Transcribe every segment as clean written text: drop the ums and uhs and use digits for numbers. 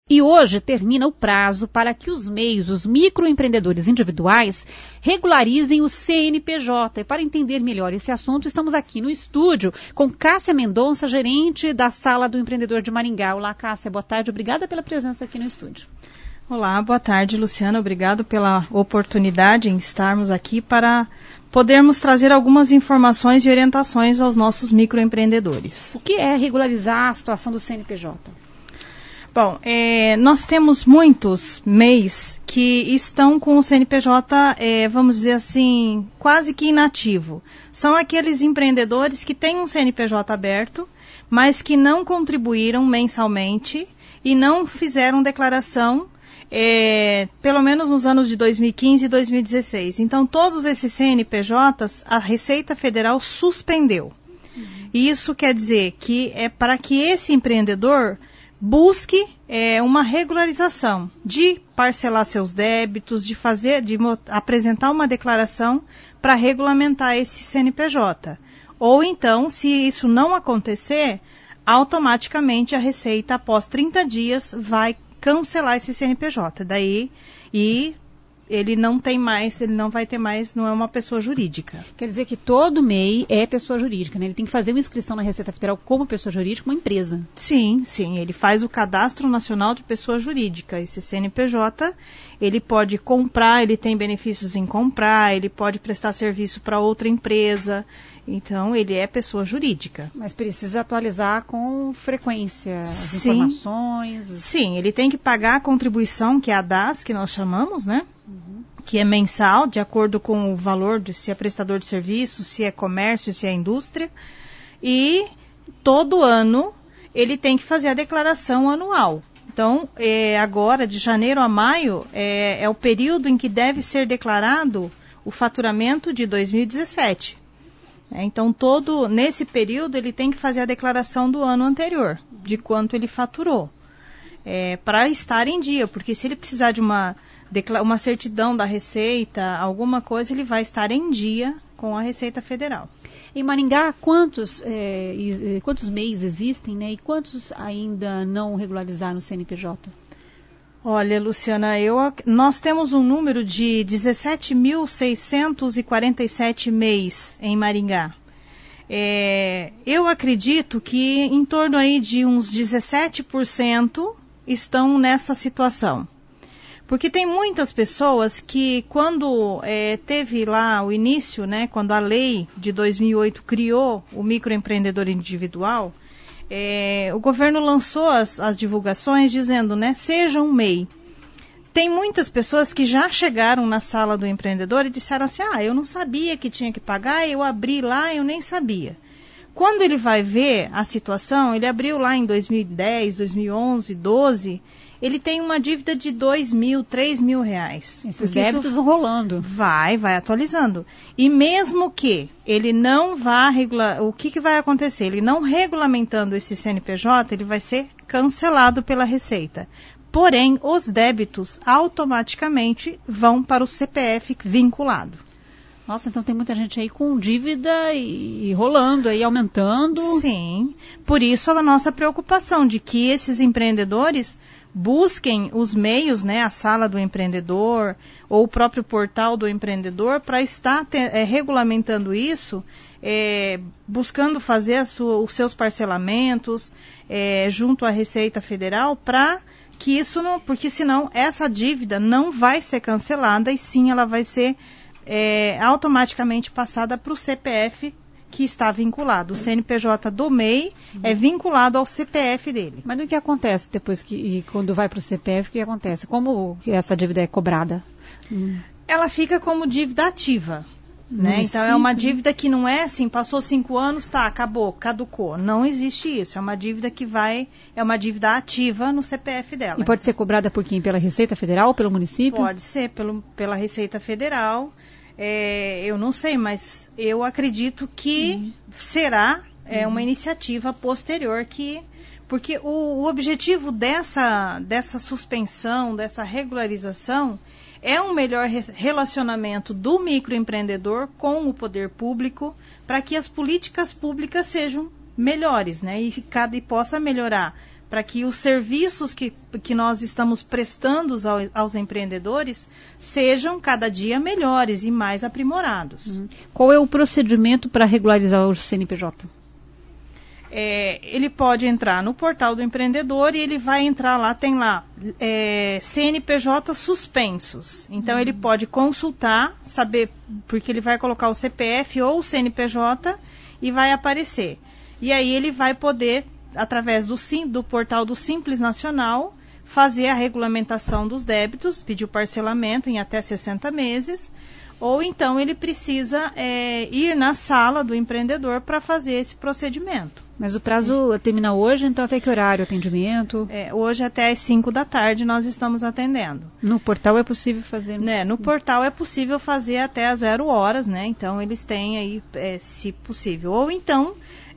E hoje termina o prazo para que os MEIs, os microempreendedores individuais, regularizem o CNPJ. E para entender melhor esse assunto, estamos aqui no estúdio com Cássia Mendonça, gerente da Sala do Empreendedor de Maringá. Olá, Cássia, boa tarde. Obrigada pela presença aqui no estúdio. Olá, boa tarde, Luciana. Obrigado pela oportunidade em estarmos aqui para podermos trazer algumas informações e orientações aos nossos microempreendedores. O que é regularizar a situação do CNPJ? Bom, nós temos muitos MEIs que estão com o CNPJ, vamos dizer assim, quase que inativo. São aqueles empreendedores que têm um CNPJ aberto, mas que não contribuíram mensalmente e não fizeram declaração, pelo menos nos anos de 2015 e 2016. Então, todos esses CNPJs, a Receita Federal suspendeu. E isso quer dizer que é para que esse empreendedor busque uma regularização, de parcelar seus débitos, de apresentar uma declaração para regulamentar esse CNPJ. Ou então, se isso não acontecer, automaticamente a Receita, após 30 dias, vai cancelar esse CNPJ. E ele não vai ter mais, não é uma pessoa jurídica. Quer dizer que todo MEI é pessoa jurídica, né? Ele tem que fazer uma inscrição na Receita Federal como pessoa jurídica, uma empresa. Sim, ele faz o Cadastro Nacional de Pessoa Jurídica. Esse CNPJ, ele pode comprar, ele tem benefícios em comprar, ele pode prestar serviço para outra empresa. Então, ele é pessoa jurídica. Mas precisa atualizar com frequência as informações? Sim, ele tem que pagar a contribuição, que é a DAS, que nós chamamos, né? Que é mensal, de acordo com o valor, se é prestador de serviço, se é comércio, se é indústria. E todo ano ele tem que fazer a declaração anual. Então, agora, de janeiro a maio, é o período em que deve ser declarado o faturamento de 2017. Então, nesse período, ele tem que fazer a declaração do ano anterior, de quanto ele faturou, para estar em dia, porque se ele precisar de uma certidão da Receita, alguma coisa, ele vai estar em dia com a Receita Federal. Em Maringá, quantos MEIs existem, né? E quantos ainda não regularizaram o CNPJ? Olha, Luciana, nós temos um número de 17.647 MEIs em Maringá. Eu acredito que em torno aí de uns 17% estão nessa situação. Porque tem muitas pessoas que quando teve lá o início, né, quando a lei de 2008 criou o microempreendedor individual, o governo lançou as divulgações dizendo, né, seja um MEI. Tem muitas pessoas que já chegaram na sala do empreendedor e disseram assim, eu não sabia que tinha que pagar, eu abri lá, eu nem sabia. Quando ele vai ver a situação, ele abriu lá em 2010, 2011, 2012, ele tem uma dívida de R$2.000, R$3.000. Esses débitos vão rolando. Vai atualizando. E mesmo que ele não vá regular, o que vai acontecer? Ele não regulamentando esse CNPJ, ele vai ser cancelado pela Receita. Porém, os débitos automaticamente vão para o CPF vinculado. Nossa, então tem muita gente aí com dívida e rolando aí, aumentando. Sim, por isso a nossa preocupação de que esses empreendedores busquem os meios, né, a sala do empreendedor ou o próprio portal do empreendedor para estar regulamentando isso, buscando fazer os seus parcelamentos junto à Receita Federal para que isso não, porque senão essa dívida não vai ser cancelada e sim ela vai ser automaticamente passada para o CPF que está vinculado. O CNPJ do MEI é vinculado ao CPF dele. Mas o que acontece depois quando vai para o CPF, o que acontece? Como essa dívida é cobrada? Ela fica como dívida ativa. Né? Então é uma dívida que não é assim, passou 5 anos, acabou, caducou. Não existe isso. É uma dívida é uma dívida ativa no CPF dela. E pode ser cobrada por quem? Pela Receita Federal ou pelo município? Pode ser pela Receita Federal. Eu não sei, mas eu acredito que será uma iniciativa posterior porque o objetivo dessa suspensão, dessa regularização, é um melhor relacionamento do microempreendedor com o poder público para que as políticas públicas sejam melhores, né? E possa melhorar para que os serviços que nós estamos prestando aos empreendedores sejam cada dia melhores e mais aprimorados. Qual é o procedimento para regularizar o CNPJ? Ele pode entrar no portal do empreendedor e ele vai entrar lá, tem lá CNPJ suspensos. Então ele pode consultar, saber, porque ele vai colocar o CPF ou o CNPJ e vai aparecer. E aí ele vai poder, através do portal do Simples Nacional, fazer a regulamentação dos débitos, pedir o parcelamento em até 60 meses, ou então ele precisa ir na sala do empreendedor para fazer esse procedimento. Mas o prazo termina hoje, então até que horário o atendimento? Hoje até às 5 da tarde nós estamos atendendo. No portal é possível fazer? No portal é possível fazer até às 0 horas, né? Então eles têm aí, se possível. Ou então,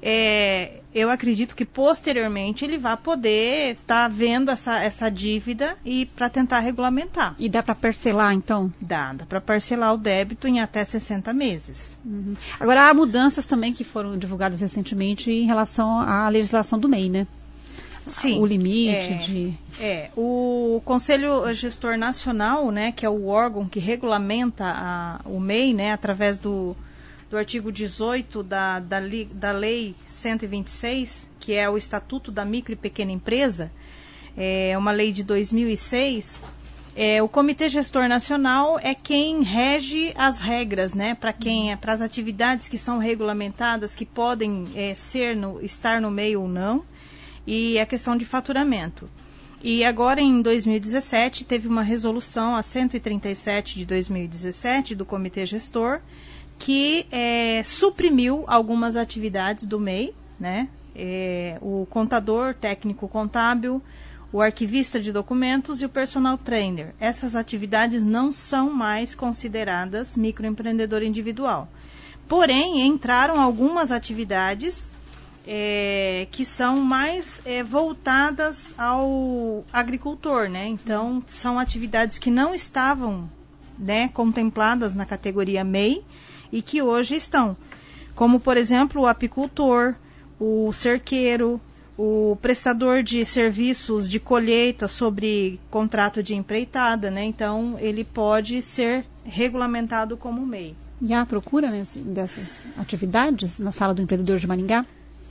eu acredito que posteriormente ele vai poder estar vendo essa dívida e para tentar regulamentar. E dá para parcelar, então? Dá para parcelar o débito em até 60 meses. Agora, há mudanças também que foram divulgadas recentemente em relação à legislação do MEI, né? Sim. O limite o Conselho Gestor Nacional, né, que é o órgão que regulamenta o MEI, né, através do artigo 18 da Lei 126, que é o Estatuto da Micro e Pequena Empresa, é uma lei de 2006. O Comitê Gestor Nacional é quem rege as regras, né, para as atividades que são regulamentadas, que podem estar no MEI ou não, e a questão de faturamento. E agora, em 2017, teve uma resolução, a 137 de 2017, do Comitê Gestor, que suprimiu algumas atividades do MEI, né? O contador, técnico contábil, o arquivista de documentos e o personal trainer. Essas atividades não são mais consideradas microempreendedor individual. Porém, entraram algumas atividades que são mais voltadas ao agricultor, né? Então, são atividades que não estavam, né, contempladas na categoria MEI, e que hoje estão, como, por exemplo, o apicultor, o cerqueiro, o prestador de serviços de colheita sobre contrato de empreitada, né? Então, ele pode ser regulamentado como MEI. E há procura dessas atividades na Sala do Empreendedor de Maringá?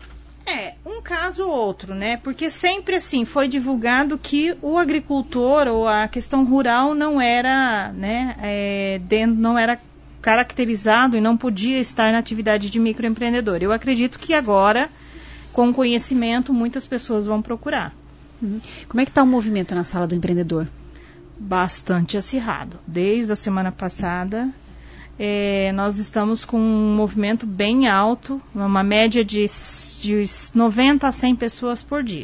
Um caso ou outro, né? Porque sempre assim foi divulgado que o agricultor ou a questão rural não era, né, não era caracterizado e não podia estar na atividade de microempreendedor. Eu acredito que agora, com conhecimento, muitas pessoas vão procurar. Como é que está o movimento na Sala do Empreendedor? Bastante acirrado. Desde a semana passada, nós estamos com um movimento bem alto, uma média de 90 a 100 pessoas por dia.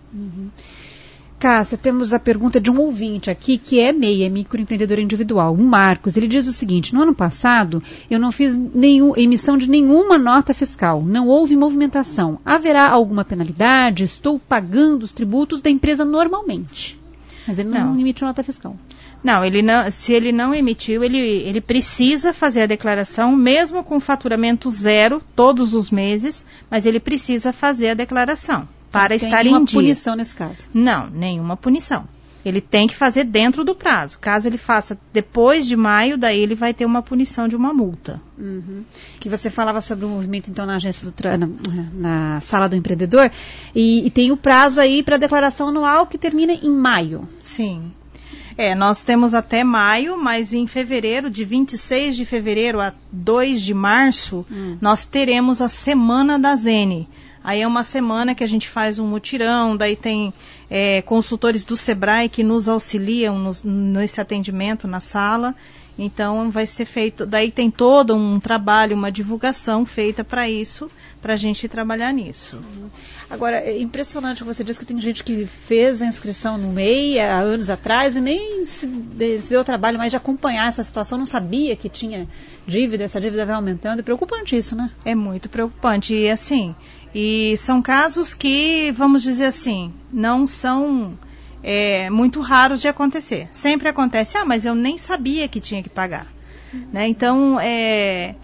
Cássia, temos a pergunta de um ouvinte aqui, que é MEI, é microempreendedor individual, o Marcos. Ele diz o seguinte: no ano passado, eu não fiz emissão de nenhuma nota fiscal, não houve movimentação. Haverá alguma penalidade? Estou pagando os tributos da empresa normalmente. Mas ele não emitiu nota fiscal. Não, se ele não emitiu, ele precisa fazer a declaração, mesmo com faturamento zero, todos os meses, mas ele precisa fazer a declaração. Para estar em dia. Tem nenhuma punição nesse caso? Não, nenhuma punição. Ele tem que fazer dentro do prazo. Caso ele faça depois de maio, daí ele vai ter uma punição de uma multa. Que você falava sobre o movimento, então, na agência na Sala do Empreendedor, e tem o prazo aí para declaração anual que termina em maio. Sim. Nós temos até maio, mas em fevereiro, de 26 de fevereiro a 2 de março, nós teremos a Semana da Zene. Aí é uma semana que a gente faz um mutirão, daí tem consultores do Sebrae que nos auxiliam nesse atendimento na sala. Então vai ser feito, daí tem todo um trabalho, uma divulgação feita para isso, para a gente trabalhar nisso. Agora, é impressionante, você disse que tem gente que fez a inscrição no MEI há anos atrás e nem se deu trabalho mais de acompanhar essa situação, não sabia que tinha dívida, essa dívida vai aumentando. É preocupante isso, né? É muito preocupante. E assim, são casos que, vamos dizer assim, não são muito raros de acontecer. Sempre acontece, mas eu nem sabia que tinha que pagar. Né? Então,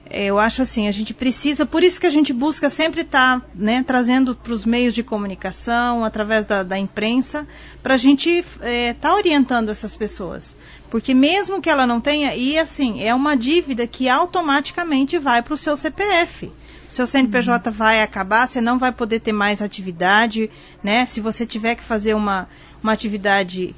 eu acho assim, a gente precisa, por isso que a gente busca sempre estar, né, trazendo para os meios de comunicação, através da imprensa, para a gente estar orientando essas pessoas. Porque mesmo que ela não tenha, e assim, é uma dívida que automaticamente vai para o seu CPF. O seu CNPJ vai acabar, você não vai poder ter mais atividade, né? Se você tiver que fazer uma atividade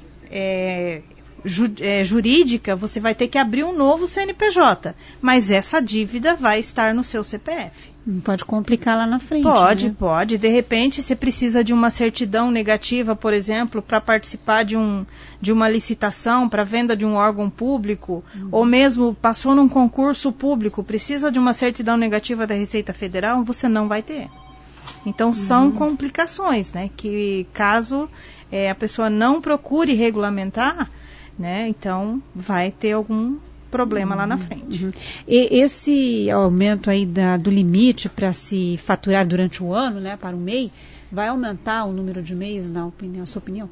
jurídica, você vai ter que abrir um novo CNPJ. Mas essa dívida vai estar no seu CPF. Pode complicar lá na frente. Pode. De repente, você precisa de uma certidão negativa, por exemplo, para participar de uma licitação, para venda de um órgão público, ou mesmo passou num concurso público, precisa de uma certidão negativa da Receita Federal, você não vai ter. Então, são complicações, né? Que caso a pessoa não procure regulamentar, né? Então, vai ter algum problema lá na frente. E esse aumento aí do limite para se faturar durante o ano, né, para o MEI, vai aumentar o número de MEIs, na sua opinião?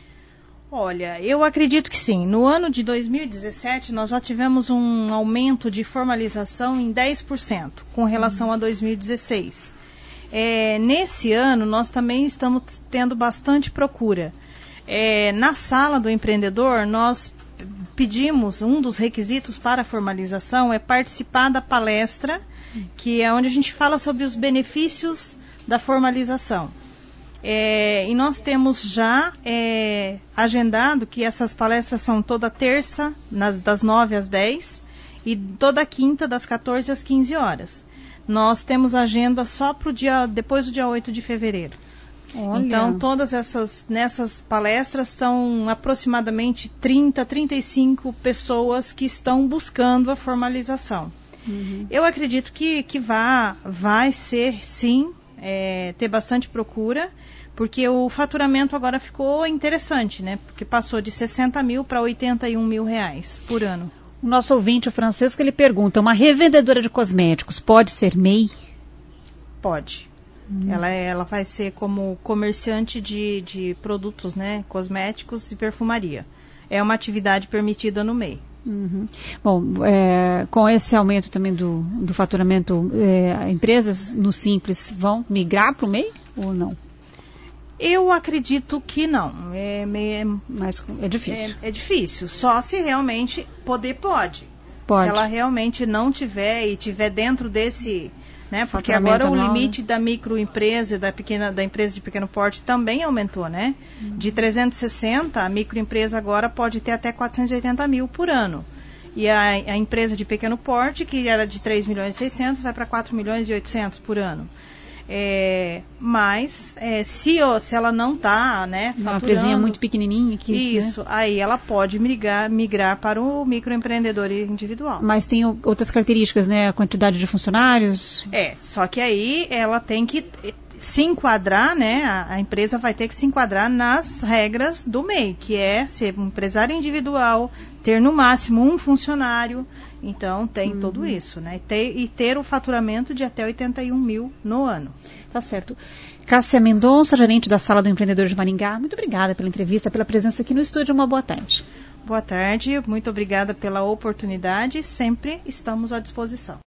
Olha, eu acredito que sim. No ano de 2017, nós já tivemos um aumento de formalização em 10% com relação a 2016. Nesse ano, nós também estamos tendo bastante procura. Na sala do empreendedor, nós pedimos, um dos requisitos para a formalização é participar da palestra, que é onde a gente fala sobre os benefícios da formalização. E nós temos já agendado que essas palestras são toda terça, das 9 às 10, e toda quinta, das 14 às 15 horas. Nós temos agenda só depois do dia 8 de fevereiro. Olha. Então, nessas palestras são aproximadamente 30, 35 pessoas que estão buscando a formalização. Eu acredito que vai ser, sim, ter bastante procura, porque o faturamento agora ficou interessante, né? Porque passou de 60 mil para 81 mil reais por ano. O nosso ouvinte, o Francisco, ele pergunta, uma revendedora de cosméticos pode ser MEI? Pode. Ela vai ser como comerciante de produtos, né, cosméticos e perfumaria. É uma atividade permitida no MEI. Bom, com esse aumento também do faturamento, empresas no Simples vão migrar para o MEI ou não? Eu acredito que não. Mas é difícil. É difícil. Só se realmente pode. Se ela realmente não tiver e tiver dentro desse... Né? Porque agora o limite da microempresa e da empresa de pequeno porte também aumentou, né? De 360, a microempresa agora pode ter até 480 mil por ano. E a empresa de pequeno porte, que era de 3 milhões e 600, vai para 4 milhões e 800 por ano. Mas se ela não está, né, faturando, uma empresinha muito pequenininha aqui, isso, né? Aí ela pode migrar para o microempreendedor individual. Mas tem outras características, né? A quantidade de funcionários. Só que aí ela tem que se enquadrar, né? A empresa vai ter que se enquadrar nas regras do MEI, que é ser um empresário individual, ter no máximo um funcionário. Então, tem tudo isso, né? E ter o faturamento de até 81 mil no ano. Tá certo. Cássia Mendonça, gerente da Sala do Empreendedor de Maringá, muito obrigada pela entrevista, pela presença aqui no estúdio. Uma boa tarde. Boa tarde, muito obrigada pela oportunidade. Sempre estamos à disposição.